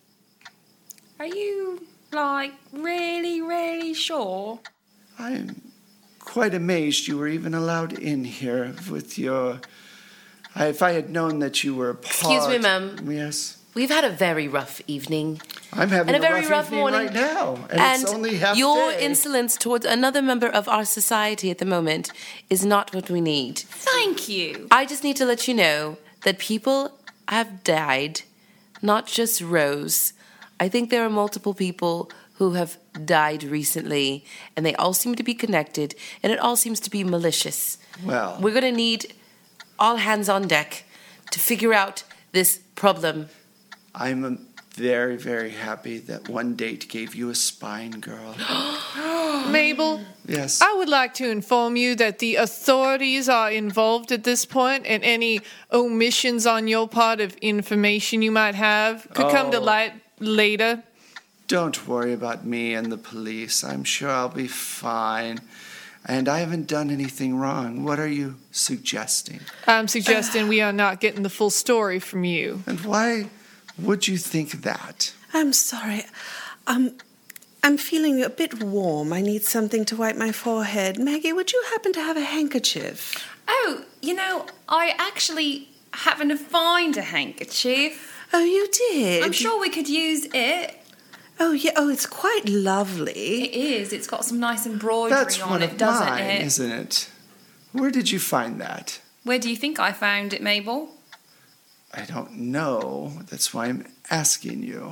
Are you, like, really, really sure? I'm quite amazed you were even allowed in here with your... I, if I had known that you were a part... Excuse me, ma'am. Yes? We've had a very rough evening. I'm having And a very rough, rough evening morning. right now, and, And it's only half your day. insolence towards another member of our society at the moment is not what we need. Thank you. I just need to let you know that people have died, not just Rose. I think there are multiple people who have died recently, and they all seem to be connected, and it all seems to be malicious. Well, We're going to need all hands on deck to figure out this problem. I'm um, very, very happy that one date gave you a spine, girl. Mabel, Yes. I would like to inform you that the authorities are involved at this point, and any omissions on your part of information you might have could come to Oh. light later. Don't worry about me and the police. I'm sure I'll be fine. And I haven't done anything wrong. What are you suggesting? I'm suggesting we are not getting the full story from you. And why would you think that? I'm sorry. Um, I'm feeling a bit warm. I need something to wipe my forehead. Maggie, would you happen to have a handkerchief? Oh, you know, I actually happened to find a handkerchief. Oh, you did? I'm sure we could use it. Oh, yeah. Oh, it's quite lovely. It is. It's got some nice embroidery That's on one it, of doesn't mine, it? isn't it? Where did you find that? Where do you think I found it, Mabel? I don't know. That's why I'm asking you.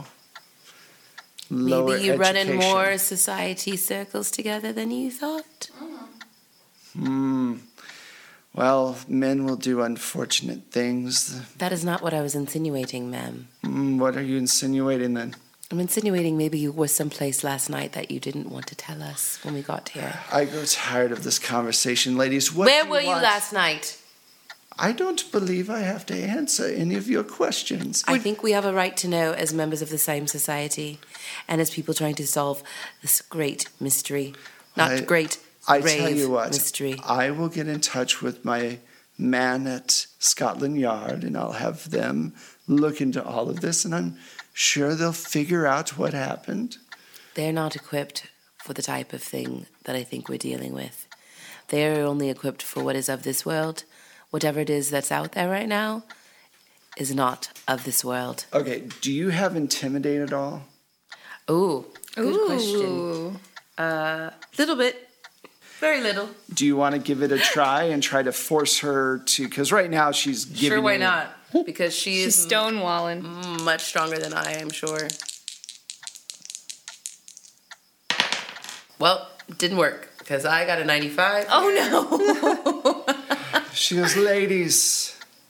Lower Maybe you run in education. more society circles together than you thought. Hmm. Well, men will do unfortunate things. That is not what I was insinuating, ma'am. Mm, what are you insinuating then? I'm insinuating maybe you were someplace last night that you didn't want to tell us when we got here. I grow tired of this conversation, ladies. What Where do were you want? last night? I don't believe I have to answer any of your questions. I think we have a right to know as members of the same society and as people trying to solve this great mystery. Not I- great, I grave tell you what, mystery. I will get in touch with my man at Scotland Yard, and I'll have them look into all of this, and I'm sure they'll figure out what happened. They're not equipped for the type of thing that I think we're dealing with. They're only equipped for what is of this world. Whatever it is that's out there right now is not of this world. Okay, do you have Intimidate at all? Oh, good Ooh. question. Uh, little bit. Very little. Do you want to give it a try and try to force her to? Because right now she's giving. Sure, why you- not? Because she She's is stonewalling. much stronger than I am, sure. Well, didn't work because I got a ninety-five. Oh no! She goes, ladies,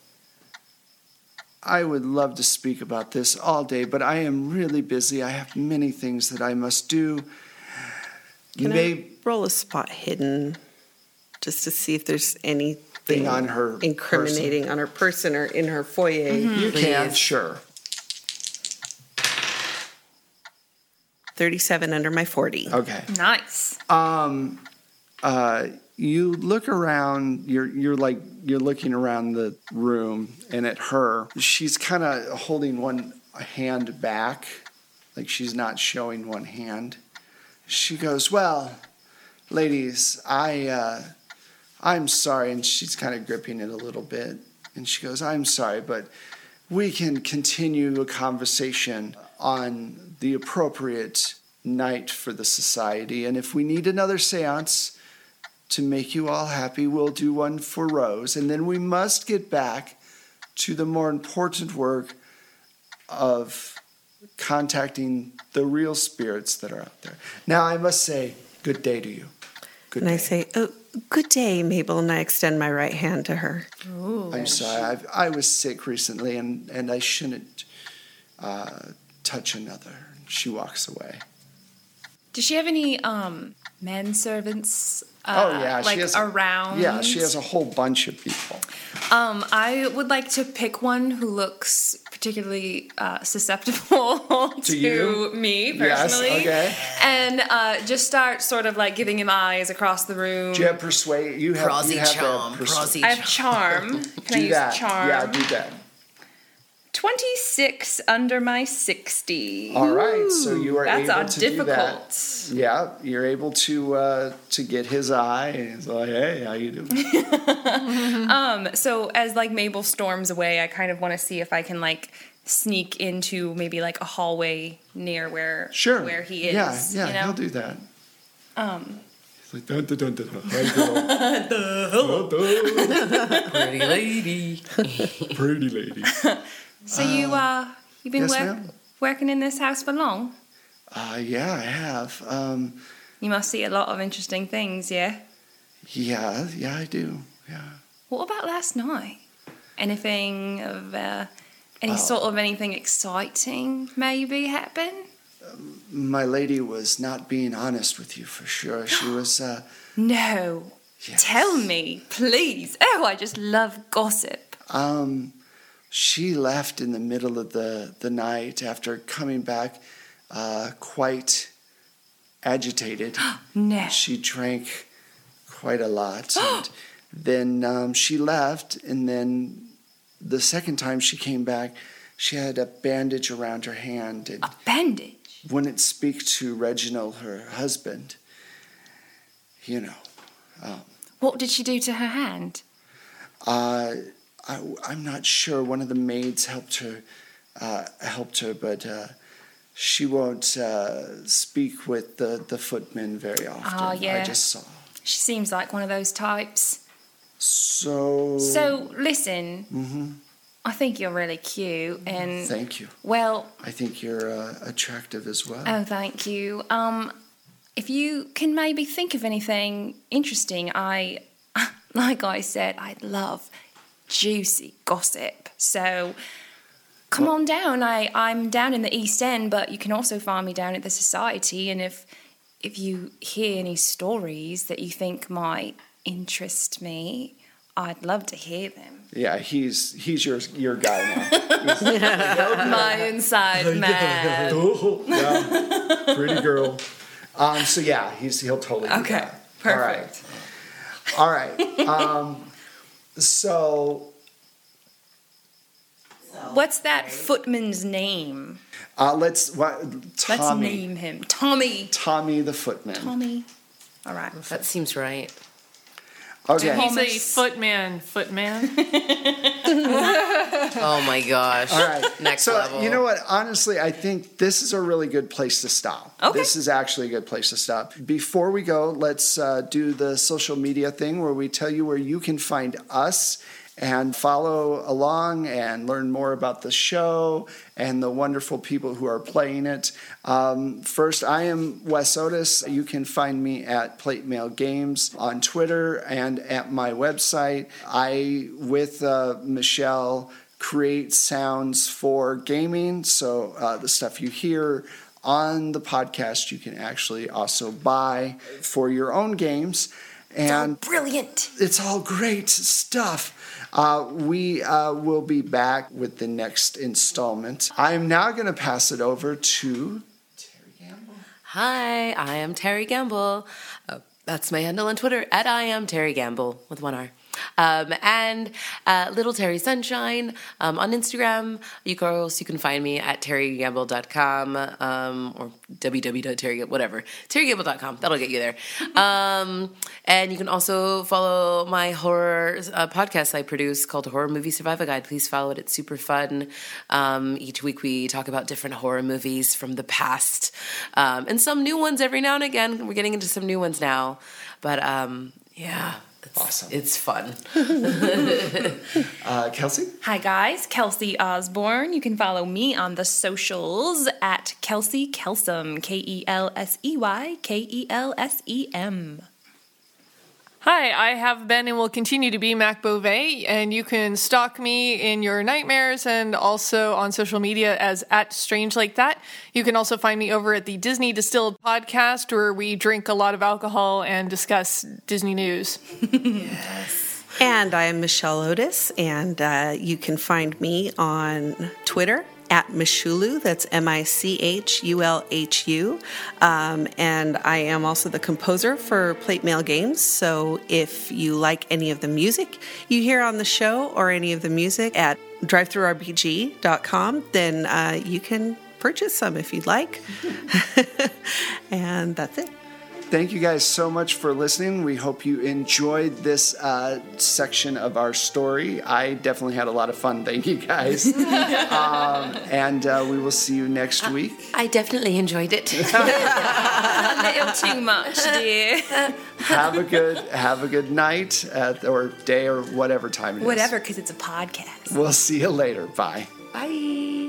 I would love to speak about this all day, but I am really busy. I have many things that I must do. Can May- I roll a spot hidden just to see if there's anything Thing on her incriminating person. on her person or in her foyer? You can, Please. sure. thirty-seven under my forty. Okay. Nice. Um, uh, you look around. You're you're like you're looking around the room, and at her, she's kind of holding one hand back, like she's not showing one hand. She goes, "Well, ladies, I uh, I'm sorry," and she's kind of gripping it a little bit. And she goes, "I'm sorry, but we can continue a conversation on the appropriate night for the society. And if we need another seance to make you all happy, we'll do one for Rose. And then we must get back to the more important work of contacting the real spirits that are out there. Now, I must say, good day to you. Good and day. I say, oh, good day, Mabel, and I extend my right hand to her. Ooh. I'm sorry. I've, I was sick recently, and, and I shouldn't uh, touch another. She walks away. Does she have any um manservants? Uh, oh yeah, like she has around. Yeah, she has a whole bunch of people. Um, I would like to pick one who looks particularly uh, susceptible to, To you? me Yes, personally. okay. And uh, just start sort of like giving him eyes across the room. Do you have persuade? You have. Prosy you have charm, that persu- prosy I have charm. Can I Do use that. charm? Yeah, do that. twenty-six under my sixty. All right, so you are That's able a to do that. difficult. Yeah, you're able to uh, to get his eye, and he's like, "Hey, how you doing?" Um, so as like Mabel storms away, I kind of want to see if I can like sneak into maybe like a hallway near where Sure. where he is. Yeah, yeah, you know? he'll do that. Um, He's like, dun, dun, dun, dun, dun. Hi, girl. Dun, Pretty lady. dun. Pretty lady. so you uh you've been yes, work- ma'am. working in this house for long? Uh, yeah, I have. Um, You must see a lot of interesting things, yeah. yeah, yeah, I do. Yeah. What about last night? Anything of uh, any Oh. sort of anything exciting maybe happen? My lady was not being honest with you for sure. She was. Uh, No. yes. Tell me, please. Oh, I just love gossip. Um, she left in the middle of the, the night after coming back uh, quite agitated. No. She drank quite a lot. And then um, she left, and then the second time she came back, she had a bandage around her hand. And A bandage? wouldn't speak to Reginald, her husband. You know. Um, What did she do to her hand? Uh, I, I'm not sure. One of the maids helped her, uh, helped her, but uh, she won't uh, speak with the, the footmen very often. Ah, yeah. I just saw. She seems like one of those types. So. So, listen, hmm I think you're really cute, and Thank you. well, I think you're uh, attractive as well. oh, thank you. Um, if you can maybe think of anything interesting, I, like I said, I love juicy gossip. So, come on down. I I'm down in the East End, but you can also find me down at the Society. And if if you hear any stories that you think might interest me, I'd love to hear them. Yeah, he's he's your your guy now. My inside man. Oh, yeah, pretty girl. Um, so yeah, he's he'll totally. Do Okay, that. perfect. All right. All right. Um, so What's that footman's name? uh, let's what Let's Tommy name him. Tommy. Tommy the footman. Tommy. All right. That seems right. Okay. He's a Thomas. footman, footman. Oh my gosh. All right. Next so, level. you know what? Honestly, I think this is a really good place to stop. Okay. This is actually a good place to stop. Before we go, let's uh, do the social media thing where we tell you where you can find us and follow along and learn more about the show and the wonderful people who are playing it. Um, first, I am Wes Otis. You can find me at Plate Mail Games on Twitter and at my website. I, with uh, Michelle, create sounds for gaming. So uh, the stuff you hear on the podcast, you can actually also buy for your own games. And Brilliant. it's all great stuff. Uh, we uh, will be back with the next installment. I'm now going to pass it over to Terry Gamble. Hi, I am Terry Gamble. Uh, that's my handle on Twitter, at I am Terry Gamble, with one R. Um, and uh, Little Terry Sunshine um, on Instagram. You can also you can find me at terry gamble dot com um, or w w w dot terry whatever terry gamble dot com. That'll get you there. Um, and you can also follow my horror uh, podcast I produce called Horror Movie Survival Guide. Please follow it. It's super fun. Um, each week we talk about different horror movies from the past um, and some new ones every now and again. We're getting into some new ones now, but um, yeah. It's, awesome. It's fun. uh, Kelsey? Hi, guys. Kelsey Osborne. You can follow me on the socials at Kelsey Kelsem, K E L S E Y K E L S E M. Hi, I have been and will continue to be Mac Beauvais, and you can stalk me in your nightmares and also on social media as at Strange Like That. You can also find me over at the Disney Distilled podcast, where we drink a lot of alcohol and discuss Disney news. Yes. And I am Michelle Otis, and uh, you can find me on Twitter at Michulu, that's M I C H U L H U. Um, and I am also the composer for Plate Mail Games. So if you like any of the music you hear on the show or any of the music at drive through r p g dot com, then uh, you can purchase some if you'd like. And that's it. Thank you guys so much for listening. We hope you enjoyed this uh, section of our story. I definitely had a lot of fun. Thank you guys. um, and uh, we will see you next week. I definitely enjoyed it. A little too much, dear. Have a good have a good night at, or day or whatever time it is. Whatever, because it's a podcast. We'll see you later. Bye. Bye.